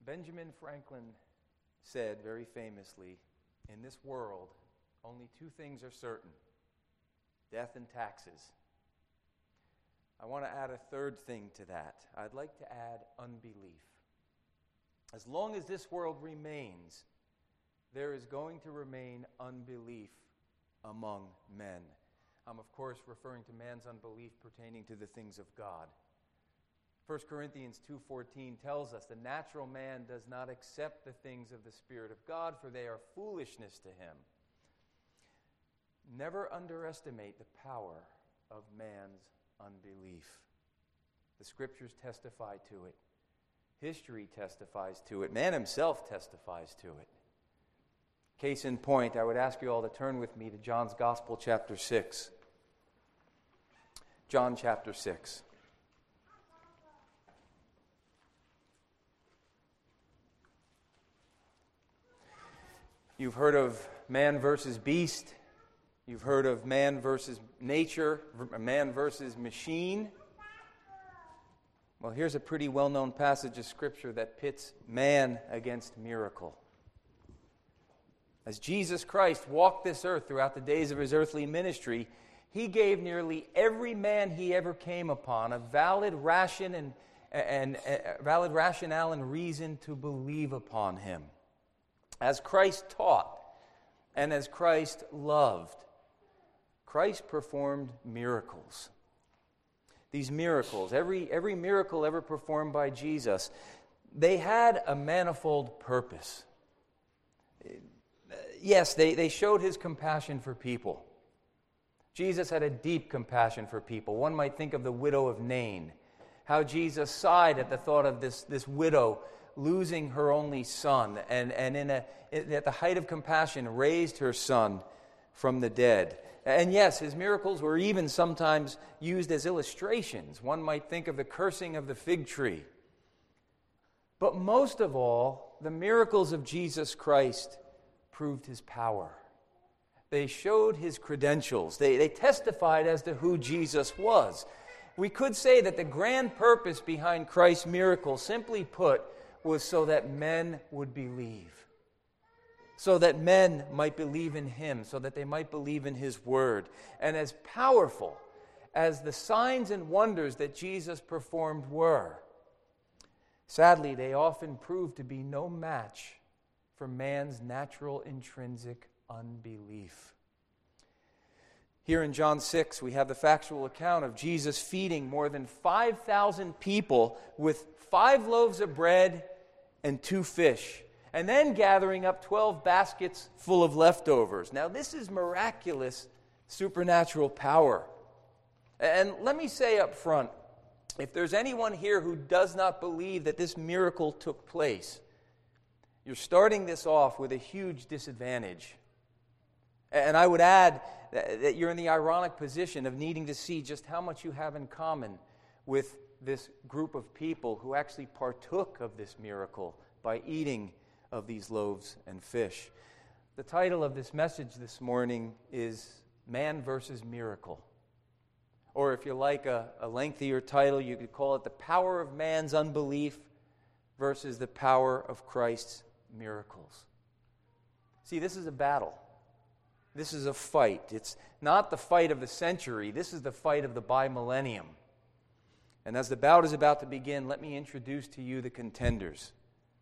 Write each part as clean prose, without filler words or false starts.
Benjamin Franklin said very famously, in this world, only two things are certain: death and taxes. I want to add a third thing to that. I'd like to add unbelief. As long as this world remains, there is going to remain unbelief among men. I'm, of course, referring to man's unbelief pertaining to the things of God. 1 Corinthians 2:14 tells us the natural man does not accept the things of the Spirit of God, for they are foolishness to him. Never underestimate the power of man's unbelief. The Scriptures testify to it. History testifies to it. Man himself testifies to it. Case in point, I would ask you all to turn with me to John's Gospel, chapter 6. John chapter 6. You've heard of man versus beast. You've heard of man versus nature, man versus machine. Well, here's a pretty well-known passage of Scripture that pits man against miracle. As Jesus Christ walked this earth throughout the days of his earthly ministry, he gave nearly every man he ever came upon a valid rationale and reason to believe upon him. As Christ taught and as Christ loved, Christ performed miracles. These miracles, every miracle ever performed by Jesus, they had a manifold purpose. Yes, they showed his compassion for people. Jesus had a deep compassion for people. One might think of the widow of Nain, how Jesus sighed at the thought of this widow losing her only son, and at the height of compassion raised her son from the dead. And yes, his miracles were even sometimes used as illustrations. One might think of the cursing of the fig tree. But most of all, the miracles of Jesus Christ proved his power. They showed his credentials. They testified as to who Jesus was. We could say that the grand purpose behind Christ's miracles, simply put, was so that men would believe. So that men might believe in him, so that they might believe in his word. And as powerful as the signs and wonders that Jesus performed were, sadly, they often proved to be no match for man's natural intrinsic unbelief. Here in John 6, we have the factual account of Jesus feeding more than 5,000 people with 5 loaves of bread and 2 fish, and then gathering up 12 baskets full of leftovers. Now, this is miraculous supernatural power. And let me say up front, if there's anyone here who does not believe that this miracle took place, you're starting this off with a huge disadvantage. And I would add that you're in the ironic position of needing to see just how much you have in common with this group of people who actually partook of this miracle by eating of these loaves and fish. The title of this message this morning is Man versus Miracle. Or if you like a lengthier title, you could call it The Power of Man's Unbelief versus the Power of Christ's Miracles. See, this is a battle. This is a fight. It's not the fight of the century. This is the fight of the bi-millennium. And as the bout is about to begin, let me introduce to you the contenders.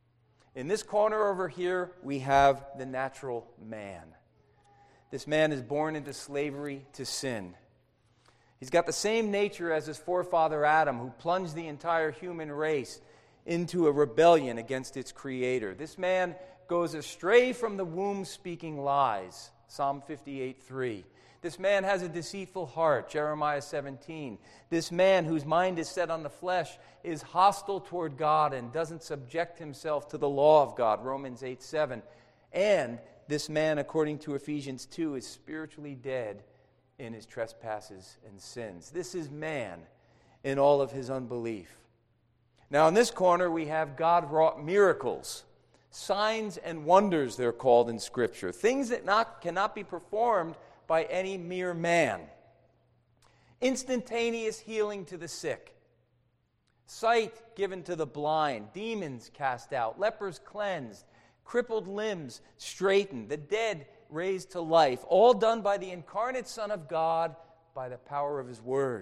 In this corner over here, we have the natural man. This man is born into slavery to sin. He's got the same nature as his forefather Adam, who plunged the entire human race into a rebellion against its creator. This man goes astray from the womb speaking lies, Psalm 58:3. This man has a deceitful heart, Jeremiah 17. This man whose mind is set on the flesh is hostile toward God and doesn't subject himself to the law of God, Romans 8:7. And this man, according to Ephesians 2, is spiritually dead in his trespasses and sins. This is man in all of his unbelief. Now in this corner we have God-wrought miracles. Signs and wonders, they're called in Scripture. Things that cannot be performed by any mere man. Instantaneous healing to the sick. sight given to the blind, demons cast out, lepers cleansed, crippled limbs straightened, the dead raised to life, all done by the incarnate Son of God by the power of his word.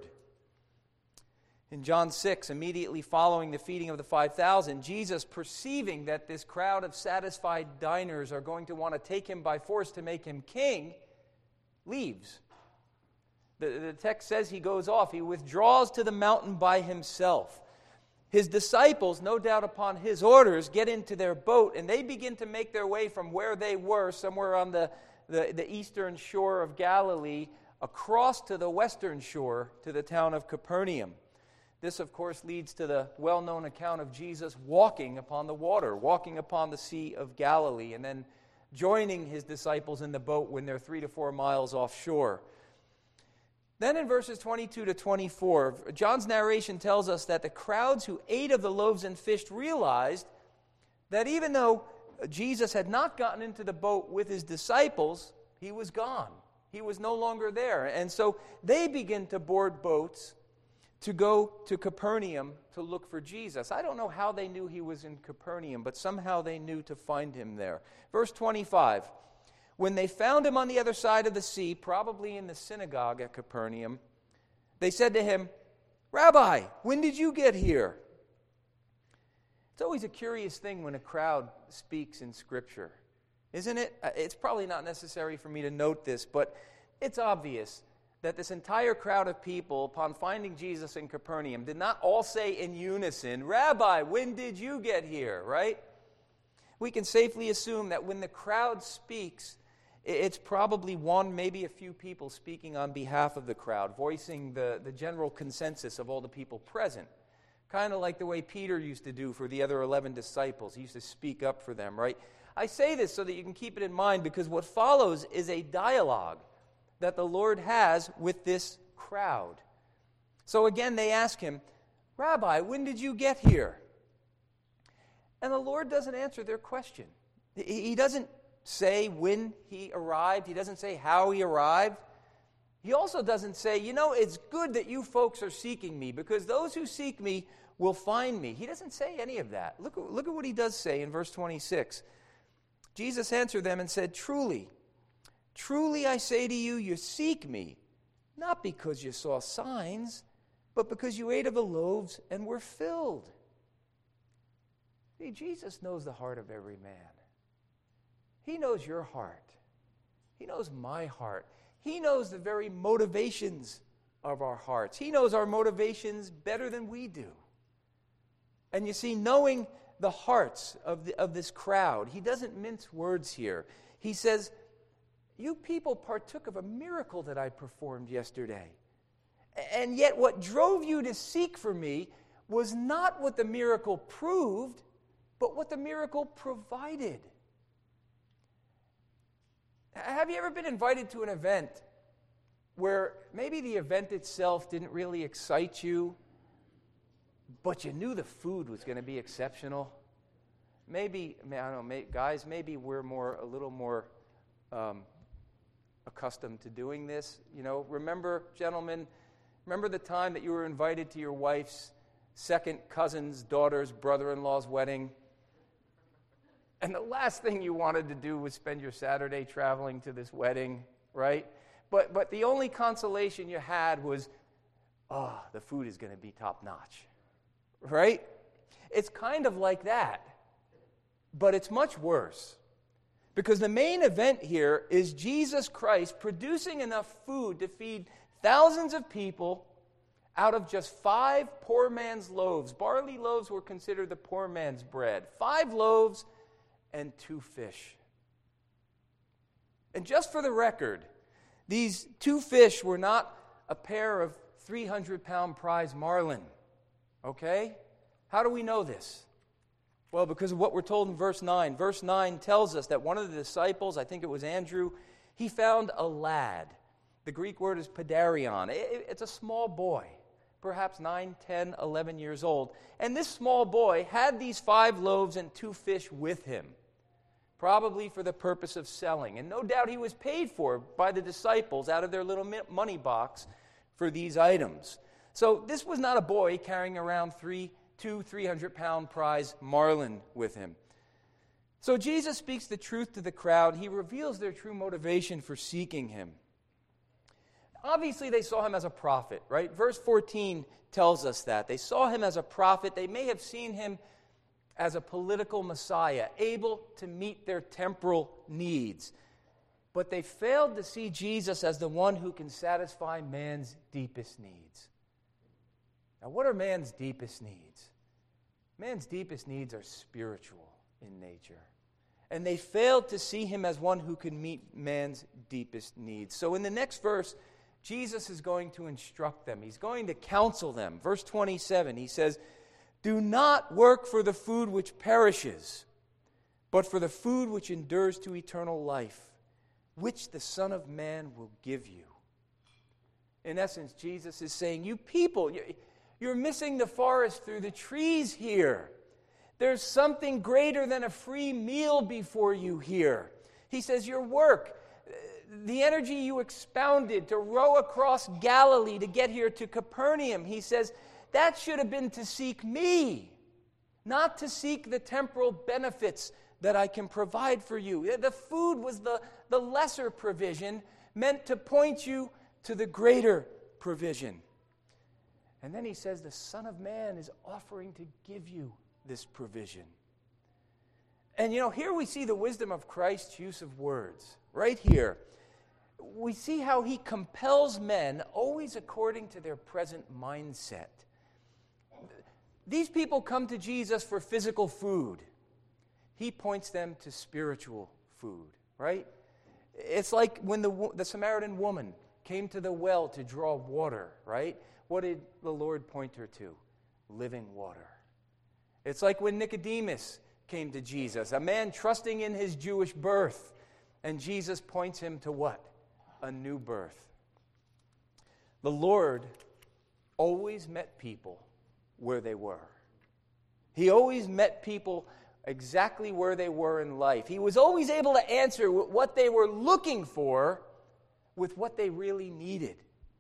In John 6, immediately following the feeding of the 5,000, Jesus, perceiving that this crowd of satisfied diners are going to want to take him by force to make him king, leaves. The text says he goes off. He withdraws to the mountain by himself. His disciples, no doubt upon his orders, get into their boat, and they begin to make their way from where they were, somewhere on the eastern shore of Galilee, across to the western shore, to the town of Capernaum. This, of course, leads to the well-known account of Jesus walking upon the water, walking upon the Sea of Galilee, and then joining his disciples in the boat when they're 3 to 4 miles offshore. Then in verses 22 to 24, John's narration tells us that the crowds who ate of the loaves and fish realized that even though Jesus had not gotten into the boat with his disciples, he was gone. He was no longer there. And so they begin to board boats to go to Capernaum to look for Jesus. I don't know how they knew he was in Capernaum, but somehow they knew to find him there. Verse 25, when they found him on the other side of the sea, probably in the synagogue at Capernaum, they said to him, "Rabbi, when did you get here?" It's always a curious thing when a crowd speaks in Scripture, isn't it? It's probably not necessary for me to note this, but it's obvious that this entire crowd of people, upon finding Jesus in Capernaum, did not all say in unison, "Rabbi, when did you get here?" Right? We can safely assume that when the crowd speaks, it's probably one, maybe a few people speaking on behalf of the crowd, voicing the general consensus of all the people present. Kind of like the way Peter used to do for the other 11 disciples. He used to speak up for them, right? I say this so that you can keep it in mind, because what follows is a dialogue that the Lord has with this crowd. So again, they ask him, "Rabbi, when did you get here?" And the Lord doesn't answer their question. He doesn't say when he arrived. He doesn't say how he arrived. He also doesn't say, "It's good that you folks are seeking me, because those who seek me will find me." He doesn't say any of that. Look at what he does say in verse 26. Jesus answered them and said, "Truly, truly I say to you, you seek me, not because you saw signs, but because you ate of the loaves and were filled." See, Jesus knows the heart of every man. He knows your heart. He knows my heart. He knows the very motivations of our hearts. He knows our motivations better than we do. And you see, knowing the hearts of this crowd, he doesn't mince words here. He says, "You people partook of a miracle that I performed yesterday. And yet what drove you to seek for me was not what the miracle proved, but what the miracle provided." Have you ever been invited to an event where maybe the event itself didn't really excite you, but you knew the food was going to be exceptional? Maybe, I don't know, guys, maybe we're a little more accustomed to doing this. Remember, gentlemen, the time that you were invited to your wife's second cousin's daughter's brother-in-law's wedding? And the last thing you wanted to do was spend your Saturday traveling to this wedding, right? But the only consolation you had was, the food is going to be top-notch, right? It's kind of like that, but it's much worse. Because the main event here is Jesus Christ producing enough food to feed thousands of people out of just 5 poor man's loaves. Barley loaves were considered the poor man's bread. 5 loaves and 2 fish. And just for the record, these 2 fish were not a pair of 300-pound prize marlin. Okay? How do we know this? Well, because of what we're told in verse 9. Verse 9 tells us that one of the disciples, I think it was Andrew, he found a lad. The Greek word is pedarion. It's a small boy, perhaps 9, 10, 11 years old. And this small boy had these 5 loaves and 2 fish with him, probably for the purpose of selling. And no doubt he was paid for by the disciples out of their little money box for these items. So this was not a boy carrying around 300-pound prize marlin with him. So Jesus speaks the truth to the crowd. He reveals their true motivation for seeking him. Obviously, they saw him as a prophet, right? Verse 14 tells us that. They saw him as a prophet. They may have seen him as a political Messiah, able to meet their temporal needs. But they failed to see Jesus as the one who can satisfy man's deepest needs. Now, what are man's deepest needs? Man's deepest needs are spiritual in nature. And they failed to see him as one who can meet man's deepest needs. So in the next verse, Jesus is going to instruct them. He's going to counsel them. Verse 27, he says, "Do not work for the food which perishes, but for the food which endures to eternal life, which the Son of Man will give you." In essence, Jesus is saying, you people, you're missing the forest through the trees here. There's something greater than a free meal before you here. He says, your work, the energy you expounded to row across Galilee to get here to Capernaum, he says, that should have been to seek me, not to seek the temporal benefits that I can provide for you. The food was the lesser provision meant to point you to the greater provision. And then he says, the Son of Man is offering to give you this provision. And here we see the wisdom of Christ's use of words. Right here, we see how he compels men always according to their present mindset. These people come to Jesus for physical food. He points them to spiritual food, right? It's like when the Samaritan woman came to the well to draw water, right? What did the Lord point her to? Living water. It's like when Nicodemus came to Jesus, a man trusting in his Jewish birth, and Jesus points him to what? A new birth. The Lord always met people where they were. He always met people exactly where they were in life. He was always able to answer what they were looking for with what they really needed.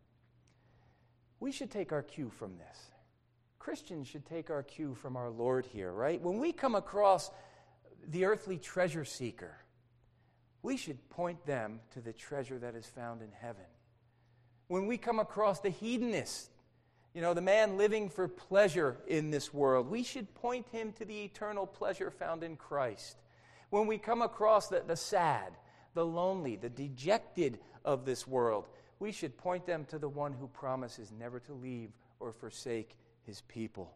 We should take our cue from this. Christians should take our cue from our Lord here, right? When we come across the earthly treasure seeker, we should point them to the treasure that is found in heaven. When we come across the hedonist, the man living for pleasure in this world, we should point him to the eternal pleasure found in Christ. When we come across the sad, the lonely, the dejected of this world, we should point them to the one who promises never to leave or forsake his people.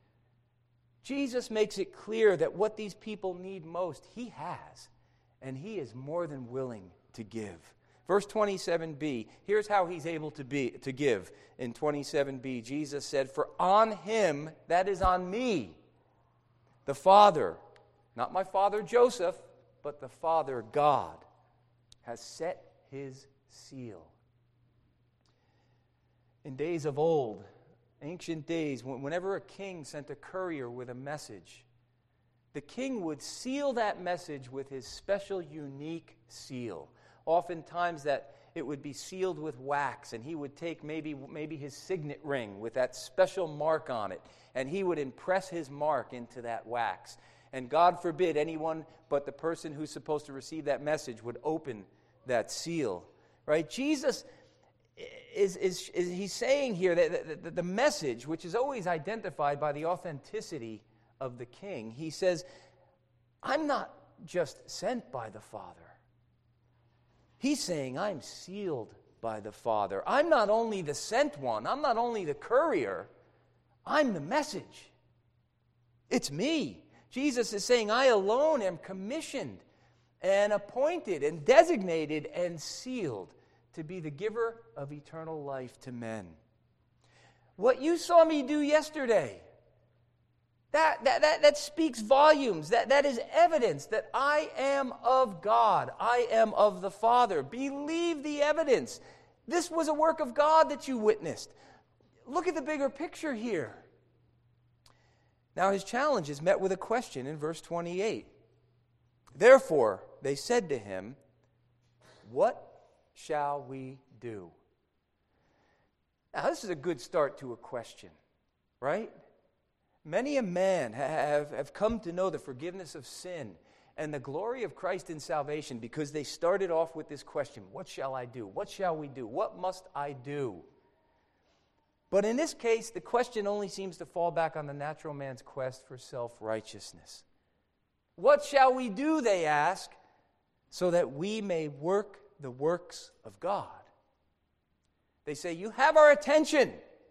Jesus makes it clear that what these people need most, he has, and he is more than willing to give. Verse 27b, here's how he's able to give. In 27b, Jesus said, "For on him," that is on me, "the Father," not my father Joseph, but the Father God, "has set his seal." In days of old, ancient days, whenever a king sent a courier with a message, the king would seal that message with his special, unique seal. Oftentimes that it would be sealed with wax, and he would take maybe his signet ring with that special mark on it, and he would impress his mark into that wax. And God forbid anyone but the person who's supposed to receive that message would open that seal. Right? Jesus he's saying here that the message, which is always identified by the authenticity of the king, he says, I'm not just sent by the Father. He's saying, I'm sealed by the Father. I'm not only the sent one, I'm not only the courier, I'm the message. It's me. Jesus is saying, I alone am commissioned and appointed and designated and sealed to be the giver of eternal life to men. What you saw me do yesterday, that speaks volumes. That is evidence that I am of God. I am of the Father. Believe the evidence. This was a work of God that you witnessed. Look at the bigger picture here. Now his challenge is met with a question in verse 28. Therefore, they said to him, what shall we do? Now, this is a good start to a question, right? Many a man have come to know the forgiveness of sin and the glory of Christ in salvation because they started off with this question, what shall I do? What shall we do? What must I do? But in this case, the question only seems to fall back on the natural man's quest for self-righteousness. What shall we do, they ask, so that we may work the works of God? They say, you have our attention.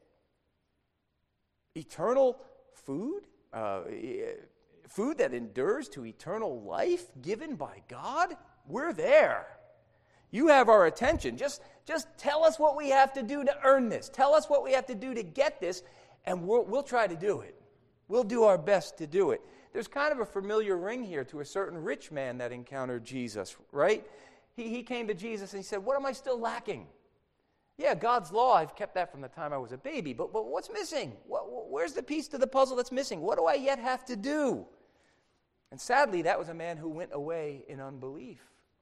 Eternal food? Food that endures to eternal life given by God? We're there. You have our attention. Just tell us what we have to do to earn this. Tell us what we have to do to get this, and we'll try to do it. We'll do our best to do it. There's kind of a familiar ring here to a certain rich man that encountered Jesus, right? He came to Jesus and he said, what am I still lacking? Yeah, God's law, I've kept that from the time I was a baby, but what's missing? Where's the piece to the puzzle that's missing? What do I yet have to do? And sadly, that was a man who went away in unbelief.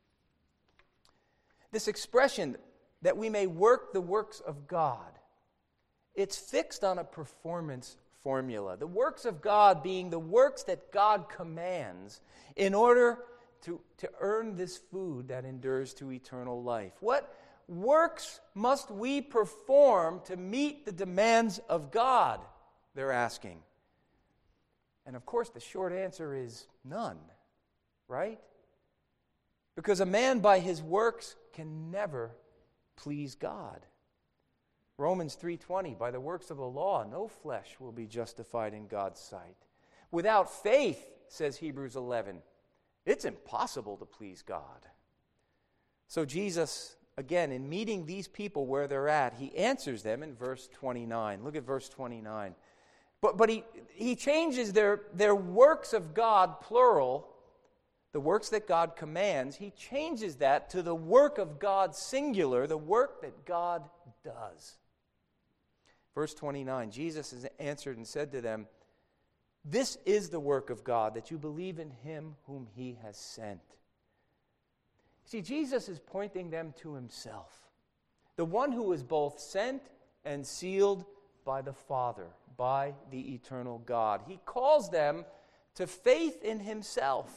This expression, that we may work the works of God, it's fixed on a performance formula. The works of God being the works that God commands in order to earn this food that endures to eternal life. What works must we perform to meet the demands of God? They're asking. And of course, the short answer is none, right? Because a man by his works can never please God. Romans 3:20, by the works of the law, no flesh will be justified in God's sight. Without faith, says Hebrews 11, it's impossible to please God. So Jesus, again, in meeting these people where they're at, he answers them in verse 29. Look at verse 29. But he changes their works of God, plural, the works that God commands, he changes that to the work of God, singular, the work that God does. Verse 29, Jesus has answered and said to them, this is the work of God, that you believe in him whom he has sent. See, Jesus is pointing them to himself, the one who is both sent and sealed by the Father, by the eternal God. He calls them to faith in himself.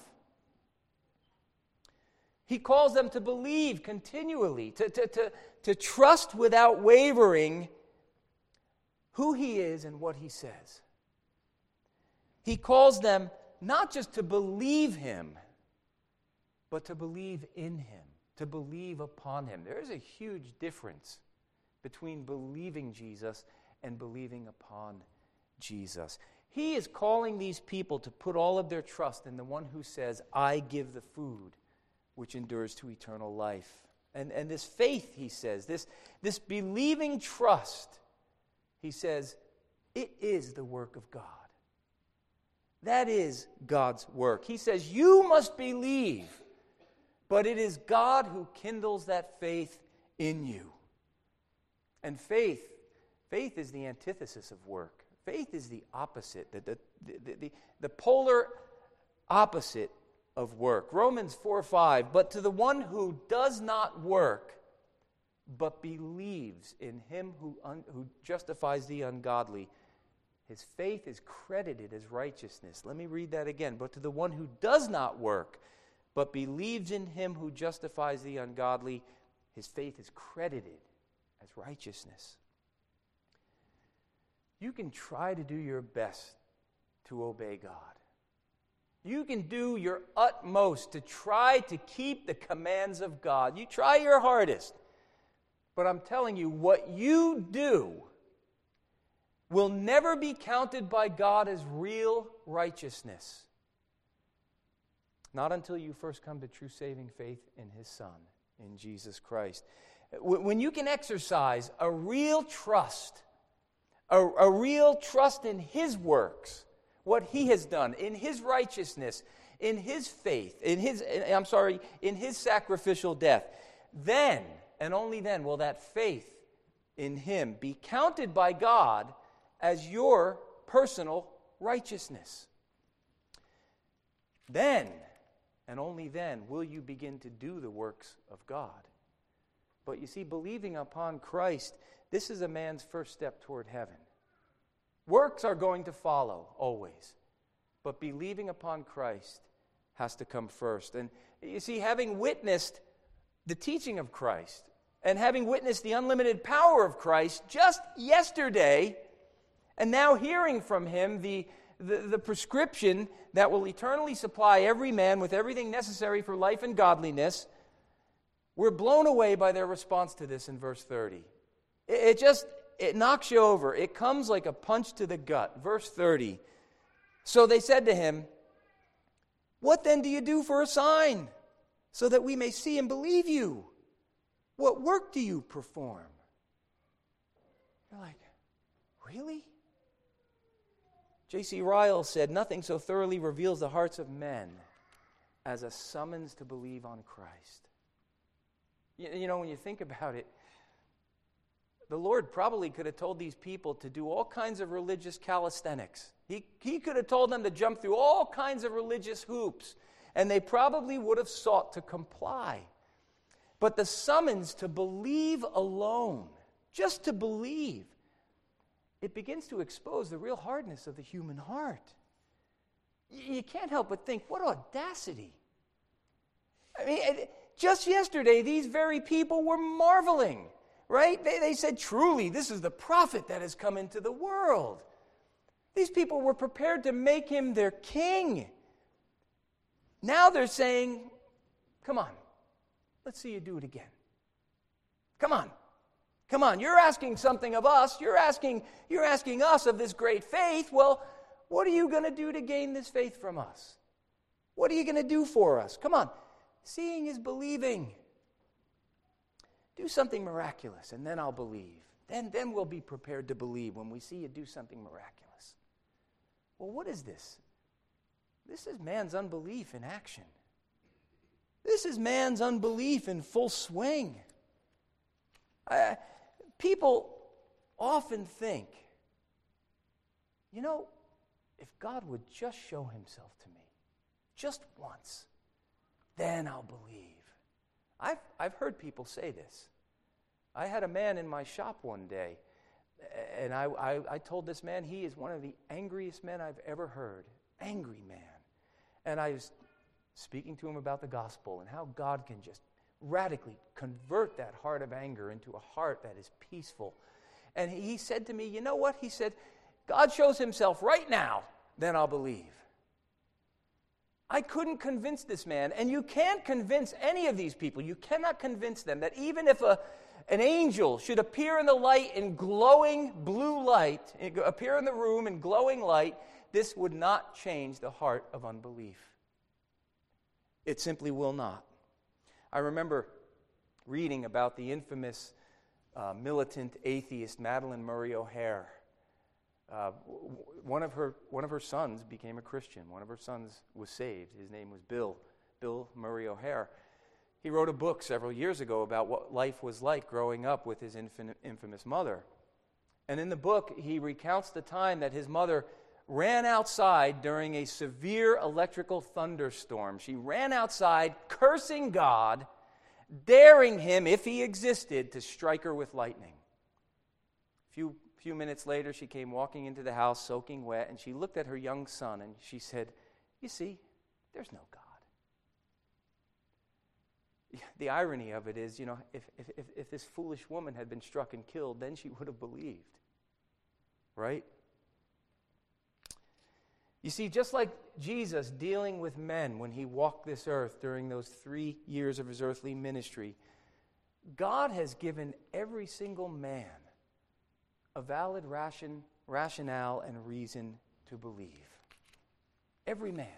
He calls them to believe continually, to trust without wavering who he is and what he says. He calls them not just to believe him, but to believe in him, to believe upon him. There is a huge difference between believing Jesus and believing upon Jesus. He is calling these people to put all of their trust in the one who says, I give the food which endures to eternal life. And this faith, he says, this believing trust, he says, it is the work of God. That is God's work. He says, you must believe, but it is God who kindles that faith in you. And faith is the antithesis of work. Faith is the opposite, the polar opposite of work. Romans 4:5, but to the one who does not work, but believes in him who justifies the ungodly, his faith is credited as righteousness. Let me read that again. But to the one who does not work, but believes in him who justifies the ungodly, his faith is credited as righteousness. You can try to do your best to obey God. You can do your utmost to try to keep the commands of God. You try your hardest. But I'm telling you, what you do will never be counted by God as real righteousness. Not until you first come to true saving faith in his Son, in Jesus Christ. When you can exercise a real trust, a real trust in his works, what he has done, in his righteousness, in his faith, in his sacrificial death, then, and only then, will that faith in him be counted by God as your personal righteousness. Then, and only then, will you begin to do the works of God. But you see, believing upon Christ, this is a man's first step toward heaven. Works are going to follow, always. But believing upon Christ has to come first. And you see, having witnessed the teaching of Christ, and having witnessed the unlimited power of Christ just yesterday, and now hearing from him the prescription that will eternally supply every man with everything necessary for life and godliness, we're blown away by their response to this in verse 30. It knocks you over. It comes like a punch to the gut. Verse 30. So they said to him, "What then do you do for a sign, so that we may see and believe you? What work do you perform?" You're like, really? J.C. Ryle said, "Nothing so thoroughly reveals the hearts of men as a summons to believe on Christ." You know, when you think about it, the Lord probably could have told these people to do all kinds of religious calisthenics. He could have told them to jump through all kinds of religious hoops, and they probably would have sought to comply. But the summons to believe alone, just to believe, it begins to expose the real hardness of the human heart. You can't help but think, what audacity. I mean, just yesterday, these very people were marveling, right? They said, "Truly, this is the prophet that has come into the world." These people were prepared to make him their king. Now they're saying, "Come on, let's see you do it again. Come on. Come on, you're asking something of us. You're asking us of this great faith. Well, what are you going to do to gain this faith from us? What are you going to do for us? Come on. Seeing is believing. Do something miraculous, and then I'll believe. Then we'll be prepared to believe when we see you do something miraculous." Well, what is this? This is man's unbelief in action. This is man's unbelief in full swing. People often think, if God would just show himself to me, just once, then I'll believe. I've heard people say this. I had a man in my shop one day, and I told this man he is one of the angriest men I've ever heard. Angry man. And I was speaking to him about the gospel and how God can just radically convert that heart of anger into a heart that is peaceful. And he said to me, "You know what?" He said, "God shows himself right now, then I'll believe." I couldn't convince this man, and you can't convince any of these people. You cannot convince them that even if an angel should appear in the light in glowing blue light, appear in the room in glowing light, this would not change the heart of unbelief. It simply will not. I remember reading about the infamous militant atheist Madalyn Murray O'Hair. One of her sons became a Christian. One of her sons was saved. His name was Bill Murray O'Hair. He wrote a book several years ago about what life was like growing up with his infamous mother. And in the book, he recounts the time that his mother ran outside during a severe electrical thunderstorm. She ran outside, cursing God, daring him, if he existed, to strike her with lightning. Few minutes later, she came walking into the house, soaking wet, and she looked at her young son, and she said, "You see, there's no God." The irony of it is, if this foolish woman had been struck and killed, then she would have believed. Right? You see, just like Jesus dealing with men when he walked this earth during those 3 years of his earthly ministry, God has given every single man a valid rationale and reason to believe. Every man.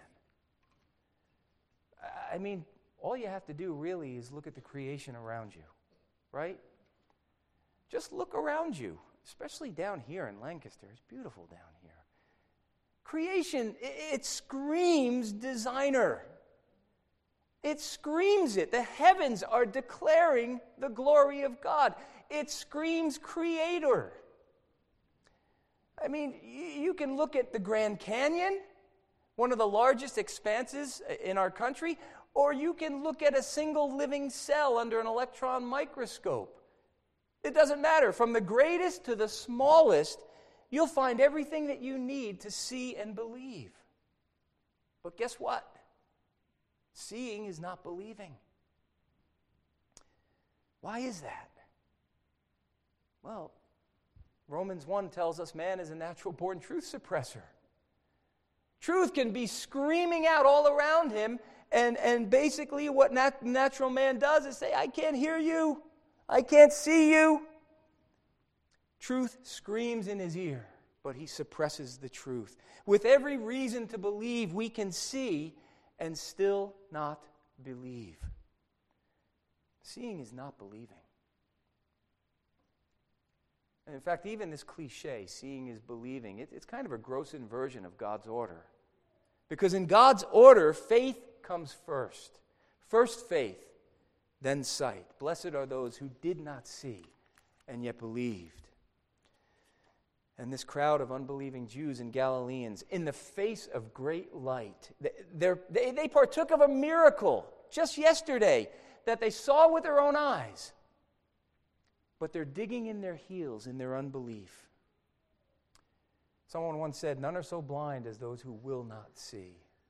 I mean, all you have to do really is look at the creation around you, right? Just look around you, especially down here in Lancaster. It's beautiful down here. Creation, it screams designer. It screams it. The heavens are declaring the glory of God. It screams creator. I mean, you can look at the Grand Canyon, one of the largest expanses in our country, or you can look at a single living cell under an electron microscope. It doesn't matter. From the greatest to the smallest, you'll find everything that you need to see and believe. But guess what? Seeing is not believing. Why is that? Well, Romans 1 tells us man is a natural-born truth suppressor. Truth can be screaming out all around him, and basically what natural man does is say, I can't hear you. I can't see you. Truth screams in his ear, but he suppresses the truth. With every reason to believe, we can see and still not believe. Seeing is not believing. And in fact, even this cliche, seeing is believing, it's kind of a gross inversion of God's order. Because in God's order, faith comes first. First faith, then sight. Blessed are those who did not see and yet believed. And this crowd of unbelieving Jews and Galileans, in the face of great light, they partook of a miracle just yesterday that they saw with their own eyes. But they're digging in their heels in their unbelief. Someone once said, none are so blind as those who will not see.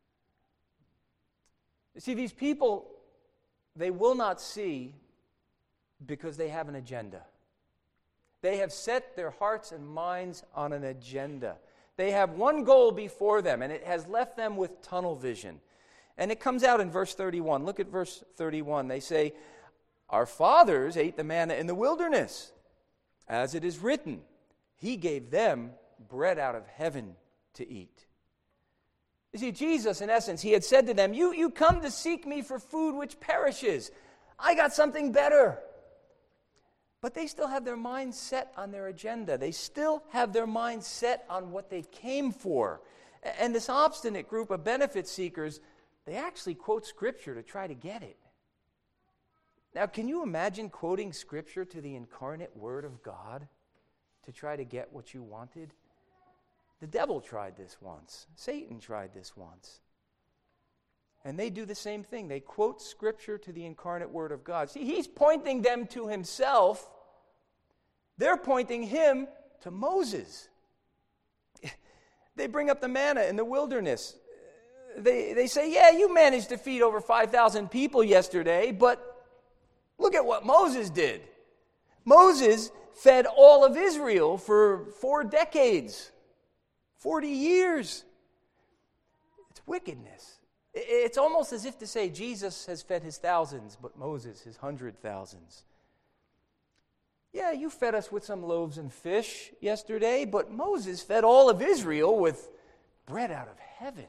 You see, these people, they will not see because they have an agenda. They have set their hearts and minds on an agenda. They have one goal before them, and it has left them with tunnel vision. And it comes out in verse 31. Look at verse 31. They say, our fathers ate the manna in the wilderness. As it is written, he gave them bread out of heaven to eat. You see, Jesus, in essence, he had said to them, you come to seek me for food which perishes. I got something better. But they still have their minds set on their agenda. They still have their minds set on what they came for. And this obstinate group of benefit seekers, they actually quote Scripture to try to get it. Now, can you imagine quoting Scripture to the incarnate Word of God to try to get what you wanted? The devil tried this once. Satan tried this once. And they do the same thing. They quote Scripture to the incarnate Word of God. See, he's pointing them to himself. They're pointing him to Moses. They bring up the manna in the wilderness. They say, yeah, you managed to feed over 5,000 people yesterday, but look at what Moses did. Moses fed all of Israel for 4 decades, 40 years. It's wickedness. It's almost as if to say Jesus has fed his thousands, but Moses his 100,000s. Yeah, you fed us with some loaves and fish yesterday, but Moses fed all of Israel with bread out of heaven.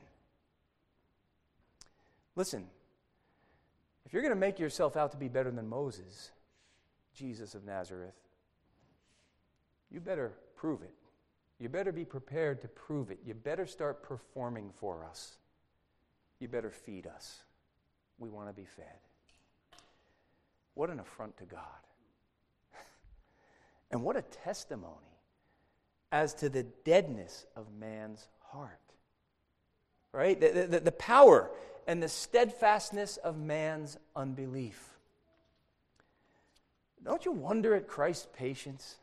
Listen, if you're going to make yourself out to be better than Moses, Jesus of Nazareth, you better prove it. You better be prepared to prove it. You better start performing for us. You better feed us. We want to be fed. What an affront to God. And what a testimony as to the deadness of man's heart. Right? The power and the steadfastness of man's unbelief. Don't you wonder at Christ's patience?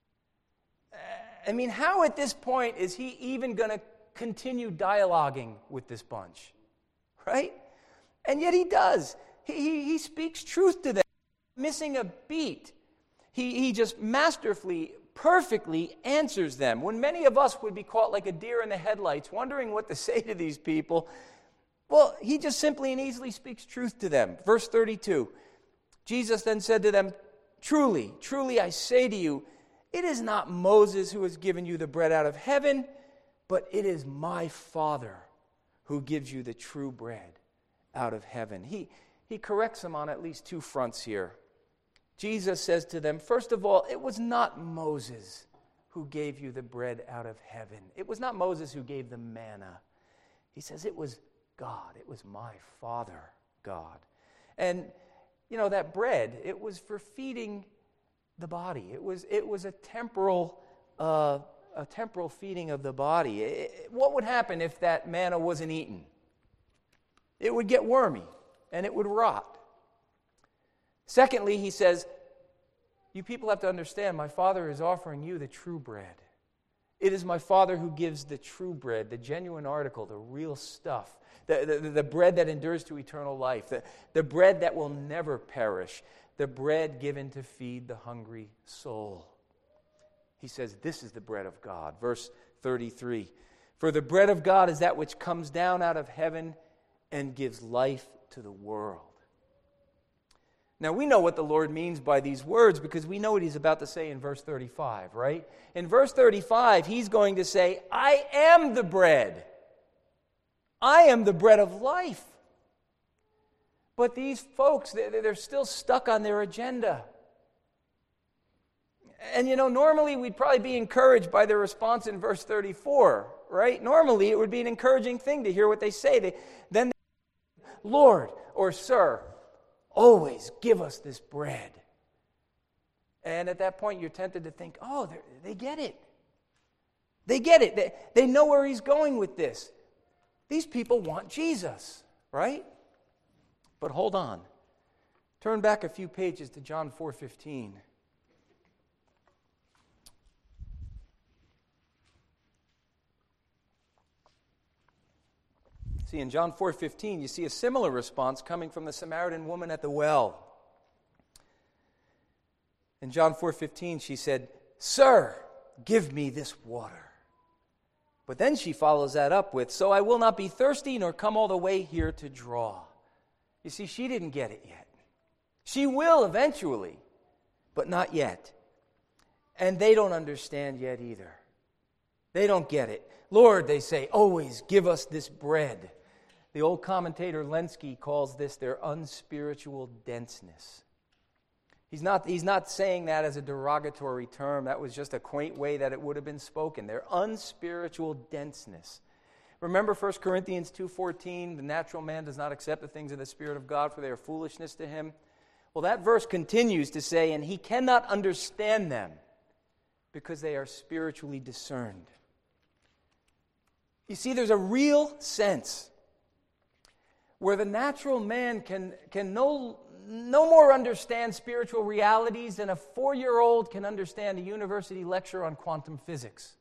I mean, how at this point is he even going to continue dialoguing with this bunch? Right? And yet he does. He speaks truth to them, missing a beat. He just masterfully, perfectly answers them. When many of us would be caught like a deer in the headlights, wondering what to say to these people, well, he just simply and easily speaks truth to them. Verse 32, Jesus then said to them, truly, truly I say to you, it is not Moses who has given you the bread out of heaven, but it is my Father who gives you the true bread out of heaven. He corrects them on at least 2 fronts here. Jesus says to them, first of all, it was not Moses who gave you the bread out of heaven. It was not Moses who gave the manna. He says it was God. It was my Father, God. And, you know, that bread, it was for feeding the body. It was a temporal a temporal feeding of the body. What would happen if that manna wasn't eaten? It would get wormy and it would rot. Secondly, he says, you people have to understand, my Father is offering you the true bread. It is my Father who gives the true bread, the genuine article, the real stuff, the bread that endures to eternal life, the bread that will never perish, the bread given to feed the hungry soul. He says, this is the bread of God. Verse 33, for the bread of God is that which comes down out of heaven and gives life to the world. Now, we know what the Lord means by these words because we know what he's about to say in verse 35, right? In verse 35, he's going to say, I am the bread. I am the bread of life. But these folks, they're still stuck on their agenda. And normally we'd probably be encouraged by their response in verse 34, right? Normally it would be an encouraging thing to hear what they say. Then, Lord or Sir, always give us this bread. And at that point, you're tempted to think, oh, they get it. They get it. They know where he's going with this. These people want Jesus, right? But hold on. Turn back a few pages to John 4:15. See, in John 4:15, you see a similar response coming from the Samaritan woman at the well. In John 4:15, she said, Sir, give me this water. But then she follows that up with, so I will not be thirsty nor come all the way here to draw. You see, she didn't get it yet. She will eventually, but not yet. And they don't understand yet either. They don't get it. Lord, they say, always give us this bread. The old commentator Lenski calls this their unspiritual denseness. He's not saying that as a derogatory term. That was just a quaint way that it would have been spoken. Their unspiritual denseness. Remember 1 Corinthians 2:14, the natural man does not accept the things of the Spirit of God, for they are foolishness to him. Well, that verse continues to say, and he cannot understand them because they are spiritually discerned. You see, there's a real sense where the natural man can no more understand spiritual realities than a 4-year-old can understand a university lecture on quantum physics.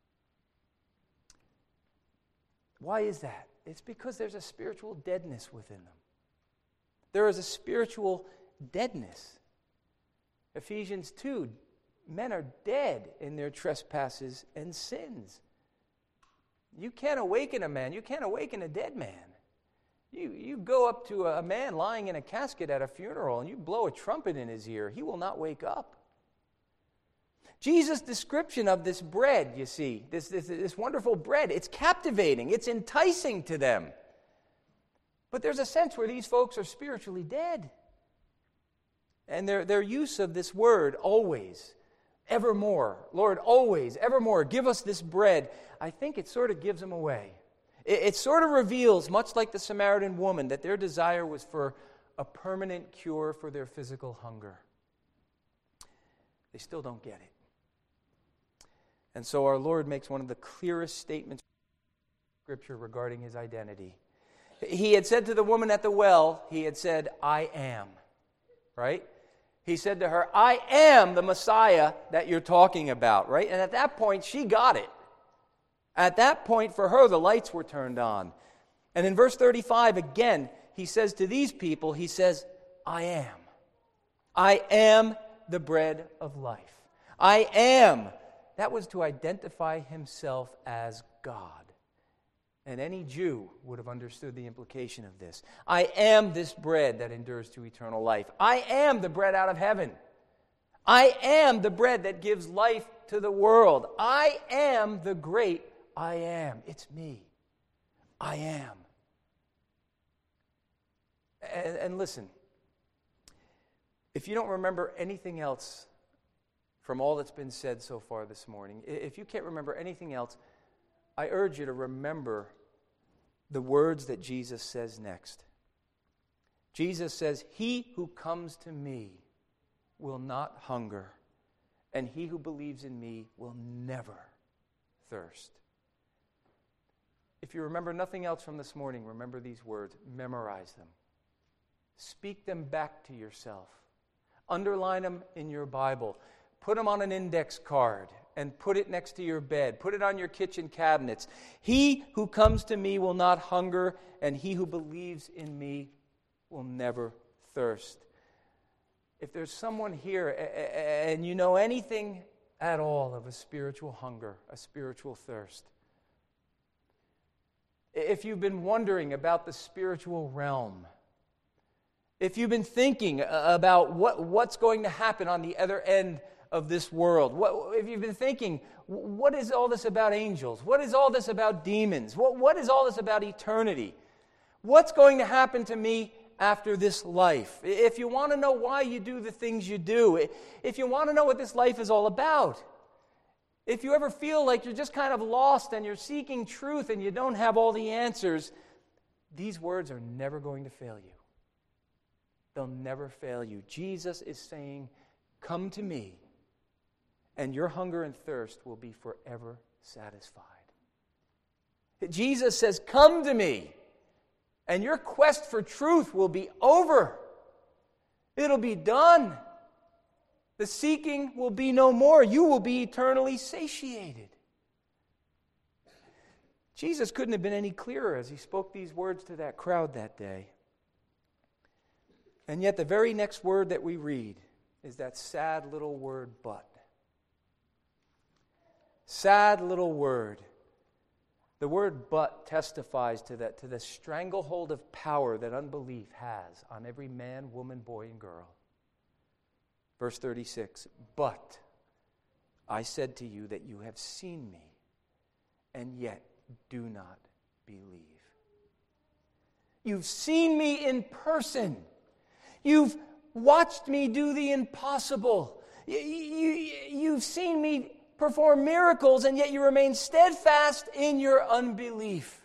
Why is that? It's because there's a spiritual deadness within them. There is a spiritual deadness. Ephesians 2, men are dead in their trespasses and sins. You can't awaken a man. You can't awaken a dead man. You go up to a man lying in a casket at a funeral and you blow a trumpet in his ear. He will not wake up. Jesus' description of this bread, you see, this wonderful bread, it's captivating. It's enticing to them. But there's a sense where these folks are spiritually dead. And their use of this word, always, evermore, Lord, always, evermore, give us this bread, I think it sort of gives them away. It sort of reveals, much like the Samaritan woman, that their desire was for a permanent cure for their physical hunger. They still don't get it. And so our Lord makes one of the clearest statements in Scripture regarding his identity. He had said to the woman at the well, he had said, I am. Right? He said to her, I am the Messiah that you're talking about. Right? And at that point, she got it. At that point, for her, the lights were turned on. And in verse 35, again, he says to these people, he says, I am. I am the bread of life. I am. That was to identify himself as God. And any Jew would have understood the implication of this. I am this bread that endures to eternal life. I am the bread out of heaven. I am the bread that gives life to the world. I am the great I am. It's me. I am. And listen, if you don't remember anything else from all that's been said so far this morning, if you can't remember anything else, I urge you to remember the words that Jesus says next. Jesus says, he who comes to me will not hunger, and he who believes in me will never thirst. If you remember nothing else from this morning, remember these words. Memorize them. Speak them back to yourself. Underline them in your Bible. Put them on an index card and put it next to your bed. Put it on your kitchen cabinets. He who comes to me will not hunger, and he who believes in me will never thirst. If there's someone here and you know anything at all of a spiritual hunger, a spiritual thirst, if you've been wondering about the spiritual realm, if you've been thinking about what's going to happen on the other end of this world, if you've been thinking, what is all this about angels? What is all this about demons? What is all this about eternity? What's going to happen to me after this life? If you want to know why you do the things you do, if you want to know what this life is all about, if you ever feel like you're just kind of lost and you're seeking truth and you don't have all the answers, these words are never going to fail you. They'll never fail you. Jesus is saying, come to me, and your hunger and thirst will be forever satisfied. Jesus says, come to me, and your quest for truth will be over. It'll be done. The seeking will be no more. You will be eternally satiated. Jesus couldn't have been any clearer as he spoke these words to that crowd that day. And yet the very next word that we read is that sad little word, but. Sad little word. The word but testifies to the stranglehold of power that unbelief has on every man, woman, boy, and girl. Verse 36, but I said to you that you have seen me, and yet do not believe. You've seen me in person. You've watched me do the impossible. You've seen me perform miracles, and yet you remain steadfast in your unbelief.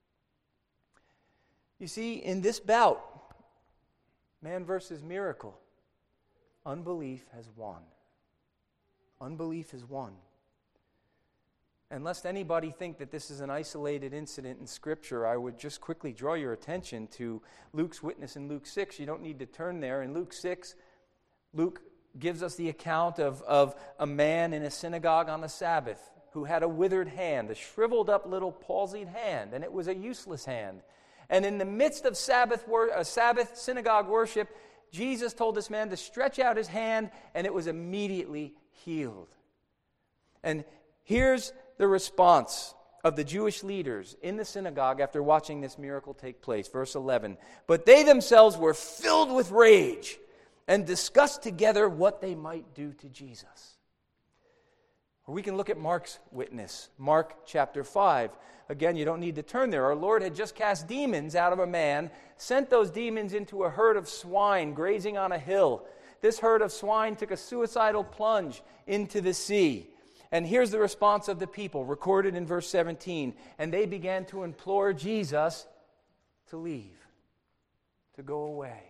You see, in this bout, man versus miracle, unbelief has won. Unbelief has won. And lest anybody think that this is an isolated incident in Scripture, I would just quickly draw your attention to Luke's witness in Luke 6. You don't need to turn there. In Luke 6, Luke gives us the account of a man in a synagogue on the Sabbath who had a withered hand, a shriveled up little palsied hand, and it was a useless hand. And in the midst of Sabbath synagogue worship, Jesus told this man to stretch out his hand, and it was immediately healed. And here's the response of the Jewish leaders in the synagogue after watching this miracle take place. Verse 11, but they themselves were filled with rage and discussed together what they might do to Jesus. Or we can look at Mark's witness, Mark chapter 5. Again, you don't need to turn there. Our Lord had just cast demons out of a man, sent those demons into a herd of swine grazing on a hill. This herd of swine took a suicidal plunge into the sea. And here's the response of the people, recorded in verse 17. And they began to implore Jesus to leave, to go away.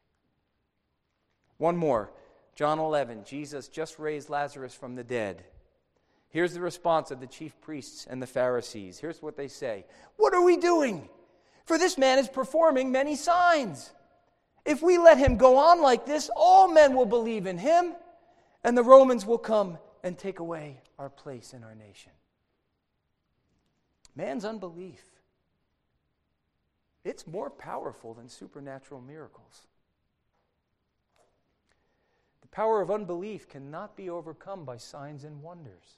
One more, John 11. Jesus just raised Lazarus from the dead. Here's the response of the chief priests and the Pharisees. Here's what they say. What are we doing? For this man is performing many signs. If we let him go on like this, all men will believe in him, and the Romans will come and take away our place in our nation. Man's unbelief, it's more powerful than supernatural miracles. The power of unbelief cannot be overcome by signs and wonders.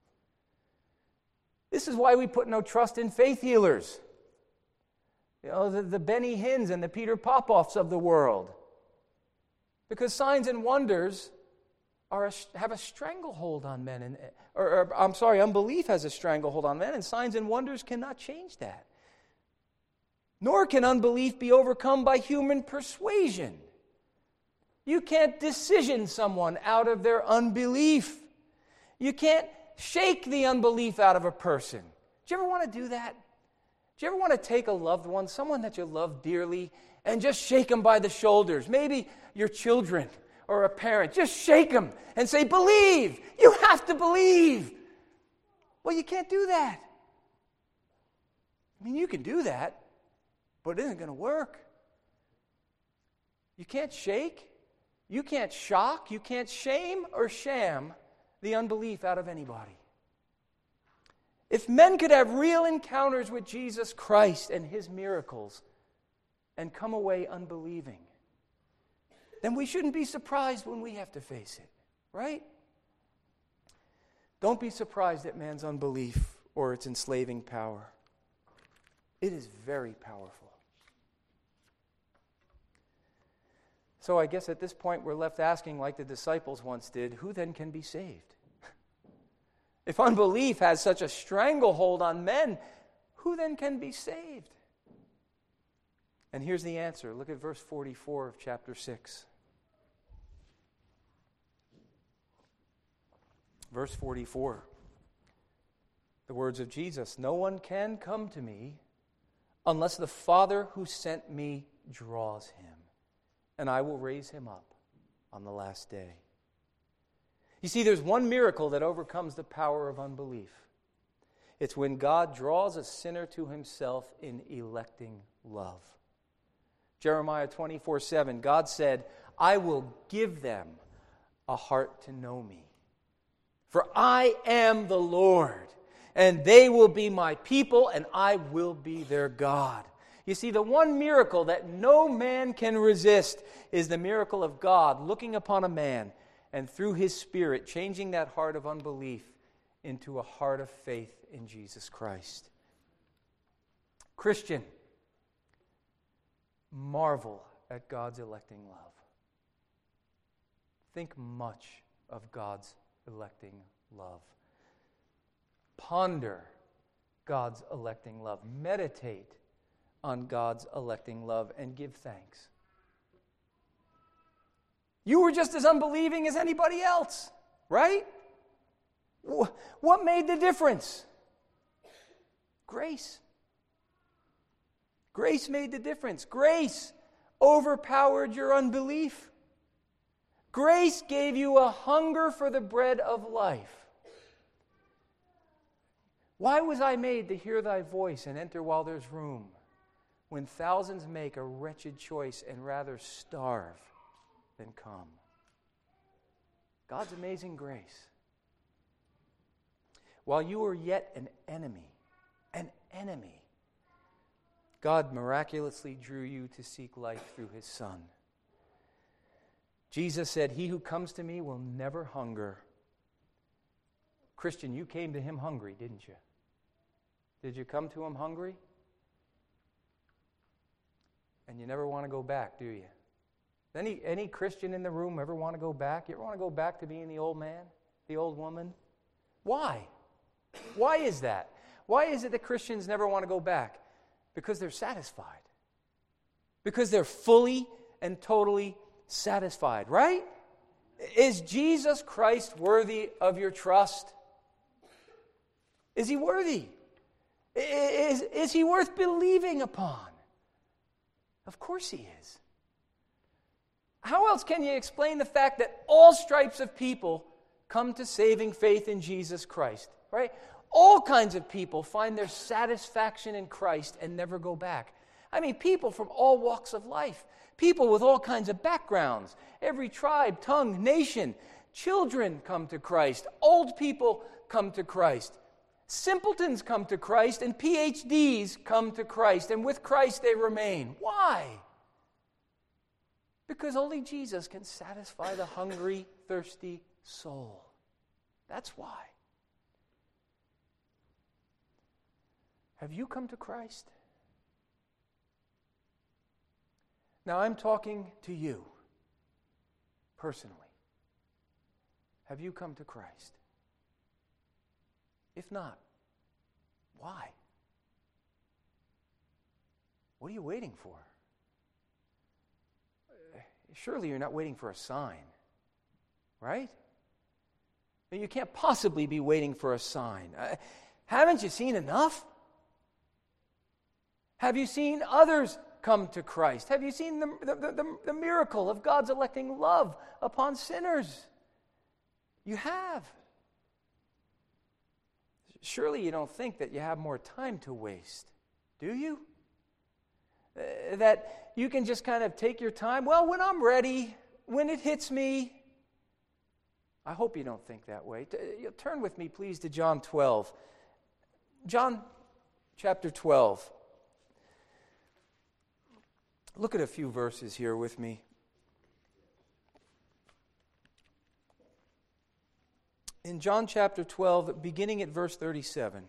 This is why we put no trust in faith healers. You know, the Benny Hinns and the Peter Popoffs of the world. Because signs and wonders have a stranglehold on men. Unbelief has a stranglehold on men, and signs and wonders cannot change that. Nor can unbelief be overcome by human persuasion. You can't decision someone out of their unbelief. You can't shake the unbelief out of a person. Do you ever want to do that? Do you ever want to take a loved one, someone that you love dearly, and just shake them by the shoulders? Maybe your children or a parent. Just shake them and say, believe. You have to believe. Well, you can't do that. I mean, you can do that, but it isn't going to work. You can't shake, you can't shock, you can't shame or sham the unbelief out of anybody. If men could have real encounters with Jesus Christ and His miracles and come away unbelieving, then we shouldn't be surprised when we have to face it, right? Don't be surprised at man's unbelief or its enslaving power. It is very powerful. So I guess at this point we're left asking, like the disciples once did, who then can be saved? If unbelief has such a stranglehold on men, who then can be saved? And here's the answer. Look at verse 44 of chapter 6. Verse 44. The words of Jesus, "No one can come to me unless the Father who sent me draws him, and I will raise him up on the last day." You see, there's one miracle that overcomes the power of unbelief. It's when God draws a sinner to Himself in electing love. Jeremiah 24:7, God said, "I will give them a heart to know me. For I am the Lord, and they will be my people, and I will be their God." You see, the one miracle that no man can resist is the miracle of God looking upon a man and through His Spirit changing that heart of unbelief into a heart of faith in Jesus Christ. Christian, marvel at God's electing love. Think much of God's electing love. Ponder God's electing love. Meditate on God's electing love and give thanks. You were just as unbelieving as anybody else, right? What made the difference? Grace. Grace made the difference. Grace overpowered your unbelief. Grace gave you a hunger for the bread of life. Why was I made to hear thy voice and enter while there's room, when thousands make a wretched choice and rather starve than come? God's amazing grace. While you were yet an enemy, God miraculously drew you to seek life through His Son. Jesus said, "He who comes to me will never hunger." Christian, you came to Him hungry, didn't you? Did you come to Him hungry? And you never want to go back, do you? Any Christian in the room ever want to go back? You ever want to go back to being the old man, the old woman? Why? Why is that? Why is it that Christians never want to go back? Because they're satisfied. Because they're fully and totally satisfied, right? Is Jesus Christ worthy of your trust? Is He worthy? Is He worth believing upon? Of course He is. How else can you explain the fact that all stripes of people come to saving faith in Jesus Christ, right? All kinds of people find their satisfaction in Christ and never go back. I mean, people from all walks of life, people with all kinds of backgrounds, every tribe, tongue, nation. Children come to Christ, old people come to Christ, simpletons come to Christ, and PhDs come to Christ, and with Christ they remain. Why? Because only Jesus can satisfy the hungry, thirsty soul. That's why. Have you come to Christ? Now I'm talking to you personally. Have you come to Christ? If not, why? What are you waiting for? Surely you're not waiting for a sign, right? I mean, you can't possibly be waiting for a sign. Haven't you seen enough? Have you seen others come to Christ? Have you seen the miracle of God's electing love upon sinners? You have. Surely you don't think that you have more time to waste, do you? That you can just kind of take your time, well, when I'm ready, when it hits me. I hope you don't think that way. Turn with me, please, to John 12. John chapter 12. Look at a few verses here with me. In John chapter 12, beginning at verse 37.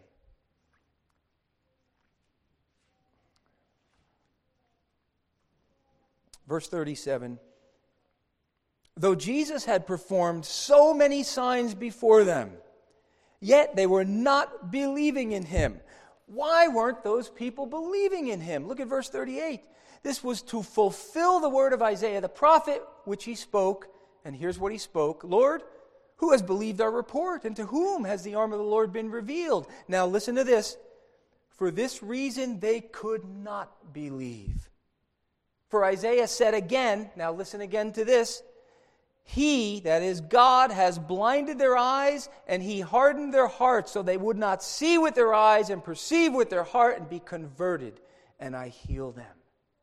Verse 37. Though Jesus had performed so many signs before them, yet they were not believing in him. Why weren't those people believing in him? Look at verse 38. This was to fulfill the word of Isaiah the prophet, which he spoke. And here's what he spoke. Lord, who has believed our report? And to whom has the arm of the Lord been revealed? Now listen to this. For this reason they could not believe. For Isaiah said again, now listen again to this. He, that is God, has blinded their eyes, and he hardened their hearts, so they would not see with their eyes and perceive with their heart and be converted, and I heal them.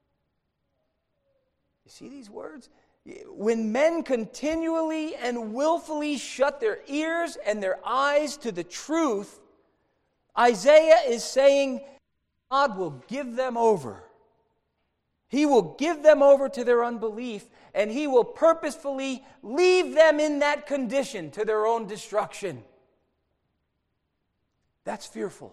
You see these words? When men continually and willfully shut their ears and their eyes to the truth, Isaiah is saying God will give them over. He will give them over to their unbelief, and he will purposefully leave them in that condition to their own destruction. That's fearful.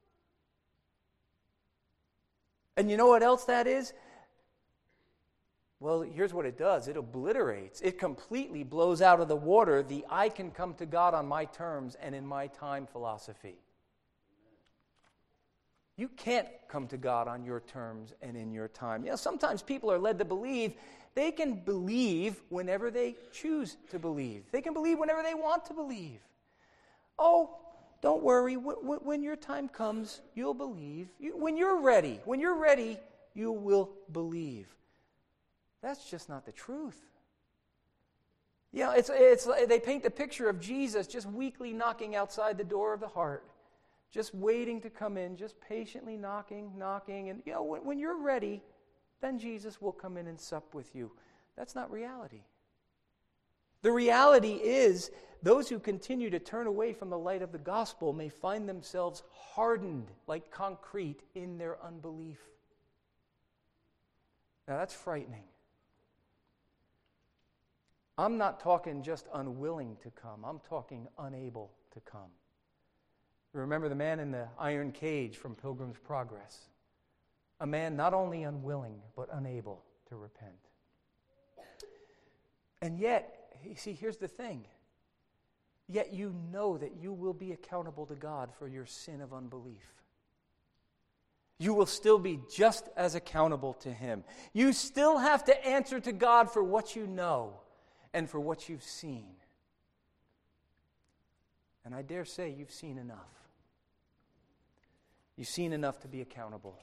And you know what else that is? Well, here's what it does. It obliterates. It completely blows out of the water the I can come to God on my terms and in my time philosophy. You can't come to God on your terms and in your time. You know, sometimes people are led to believe they can believe whenever they choose to believe. They can believe whenever they want to believe. Oh, don't worry. When your time comes, you'll believe. When you're ready, you will believe. That's just not the truth. You know, it's they paint the picture of Jesus just weakly knocking outside the door of the heart. Just waiting to come in, just patiently knocking, and you know, when you're ready, then Jesus will come in and sup with you. That's not reality. The reality is, those who continue to turn away from the light of the gospel may find themselves hardened like concrete in their unbelief. Now that's frightening. I'm not talking just unwilling to come. I'm talking unable to come. Remember the man in the iron cage from Pilgrim's Progress. A man not only unwilling, but unable to repent. And yet, you see, here's the thing. Yet you know that you will be accountable to God for your sin of unbelief. You will still be just as accountable to him. You still have to answer to God for what you know and for what you've seen. And I dare say you've seen enough. You've seen enough to be accountable.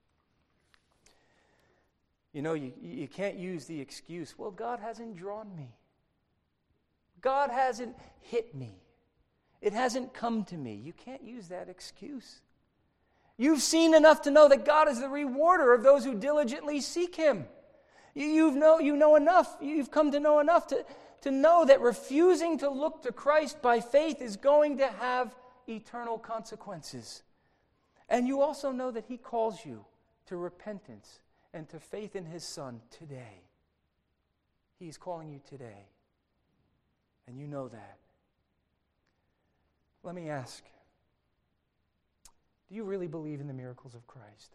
You know, you can't use the excuse, well, God hasn't drawn me. God hasn't hit me. It hasn't come to me. You can't use that excuse. You've seen enough to know that God is the rewarder of those who diligently seek him. You know enough. You've come to know enough to know that refusing to look to Christ by faith is going to have eternal consequences. And you also know that he calls you to repentance and to faith in his Son today. He's calling you today. And you know that. Let me ask, do you really believe in the miracles of Christ?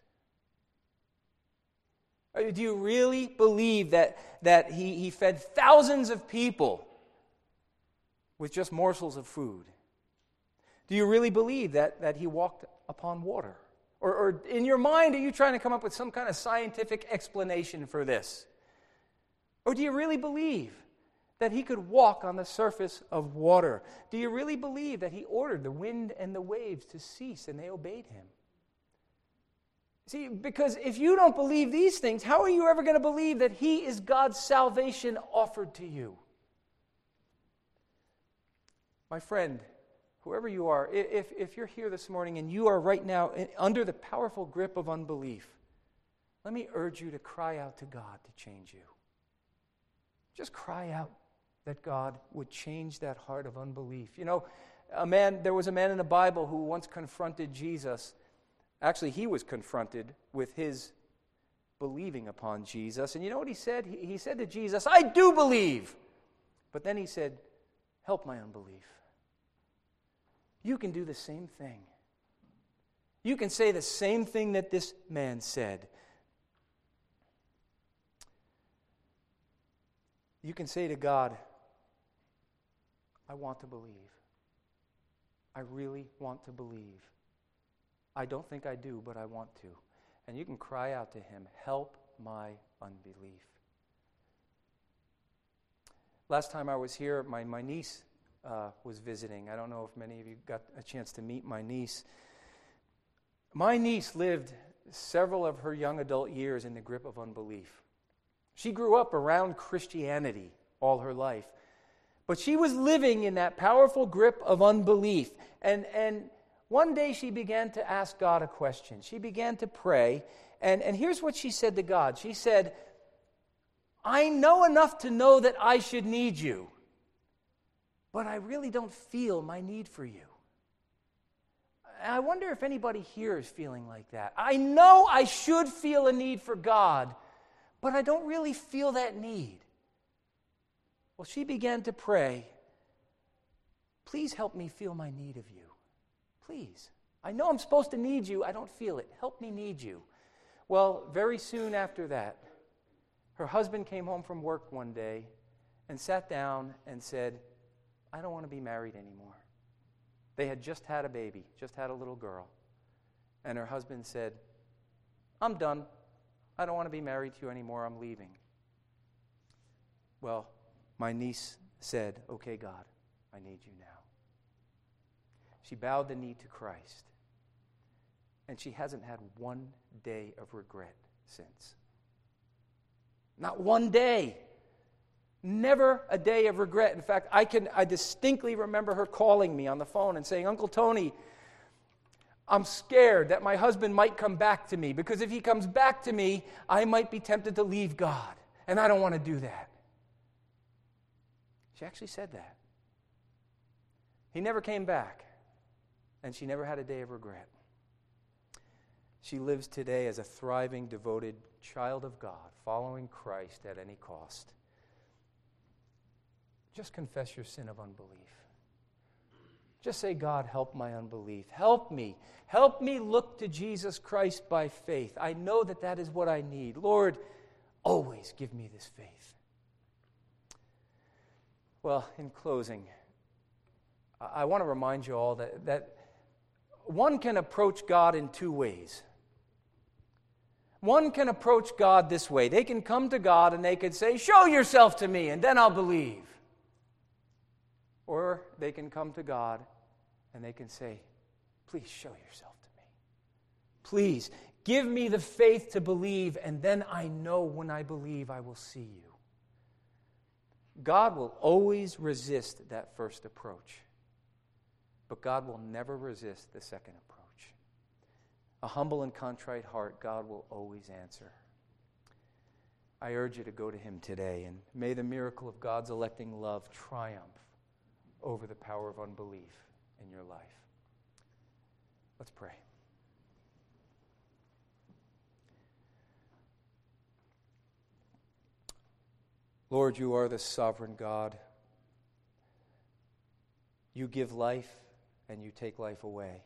Or do you really believe that he fed thousands of people with just morsels of food? Do you really believe that he walked upon water? Or in your mind, are you trying to come up with some kind of scientific explanation for this? Or do you really believe that he could walk on the surface of water? Do you really believe that he ordered the wind and the waves to cease and they obeyed him? See, because if you don't believe these things, how are you ever going to believe that he is God's salvation offered to you? My friend, whoever you are, if you're here this morning and you are right now under the powerful grip of unbelief, let me urge you to cry out to God to change you. Just cry out that God would change that heart of unbelief. You know, there was a man in the Bible who once confronted Jesus. Actually, he was confronted with his believing upon Jesus. And you know what he said? He said to Jesus, "I do believe." But then he said, "Help my unbelief." You can do the same thing. You can say the same thing that this man said. You can say to God, "I want to believe. I really want to believe. I don't think I do, but I want to." And you can cry out to him, "Help my unbelief." Last time I was here, my niece was visiting. I don't know if many of you got a chance to meet my niece. My niece lived several of her young adult years in the grip of unbelief. She grew up around Christianity all her life. But she was living in that powerful grip of unbelief. And one day she began to ask God a question. She began to pray. And here's what she said to God. She said, "I know enough to know that I should need you, but I really don't feel my need for you." And I wonder if anybody here is feeling like that. I know I should feel a need for God, but I don't really feel that need. Well, she began to pray, "Please help me feel my need of you. Please. I know I'm supposed to need you. I don't feel it. Help me need you." Well, very soon after that, her husband came home from work one day and sat down and said, "I don't want to be married anymore." They had just had a baby, just had a little girl. And her husband said, "I'm done. I don't want to be married to you anymore. I'm leaving." Well, my niece said, "Okay, God, I need you now." She bowed the knee to Christ. And she hasn't had one day of regret since. Not one day. Never a day of regret. In fact, I distinctly remember her calling me on the phone and saying, "Uncle Tony, I'm scared that my husband might come back to me, because if he comes back to me, I might be tempted to leave God, and I don't want to do that." She actually said that. He never came back, and she never had a day of regret. She lives today as a thriving, devoted child of God, following Christ at any cost. Just confess your sin of unbelief. Just say, "God, help my unbelief. Help me. Help me look to Jesus Christ by faith. I know that that is what I need. Lord, always give me this faith." Well, in closing, I want to remind you all that one can approach God in two ways. One can approach God this way. They can come to God and they could say, "Show yourself to me, and then I'll believe." Or they can come to God and they can say, "Please show yourself to me. Please give me the faith to believe, and then I know when I believe I will see you." God will always resist that first approach, but God will never resist the second approach. A humble and contrite heart, God will always answer. I urge you to go to Him today, and may the miracle of God's electing love triumph over the power of unbelief in your life. Let's pray. Lord, you are the sovereign God. You give life and you take life away.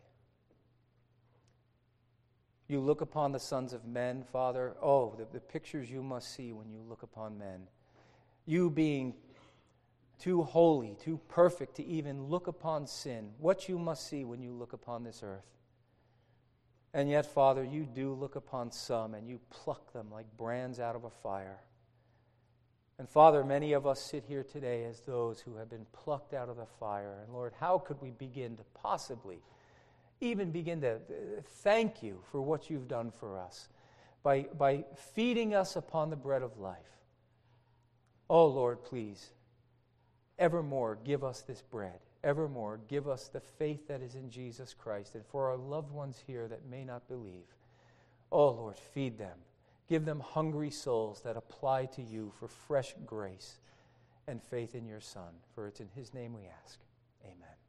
You look upon the sons of men, Father. Oh, the pictures you must see when you look upon men. You being too holy, too perfect to even look upon sin. What you must see when you look upon this earth. And yet, Father, you do look upon some and you pluck them like brands out of a fire. And Father, many of us sit here today as those who have been plucked out of the fire. And Lord, how could we begin to possibly even begin to thank you for what you've done for us by feeding us upon the bread of life? Oh Lord, please, evermore give us this bread. evermore, give us the faith that is in Jesus Christ. And for our loved ones here that may not believe, oh Lord, feed them. Give them hungry souls that apply to you for fresh grace and faith in your Son. For it's in his name we ask. Amen.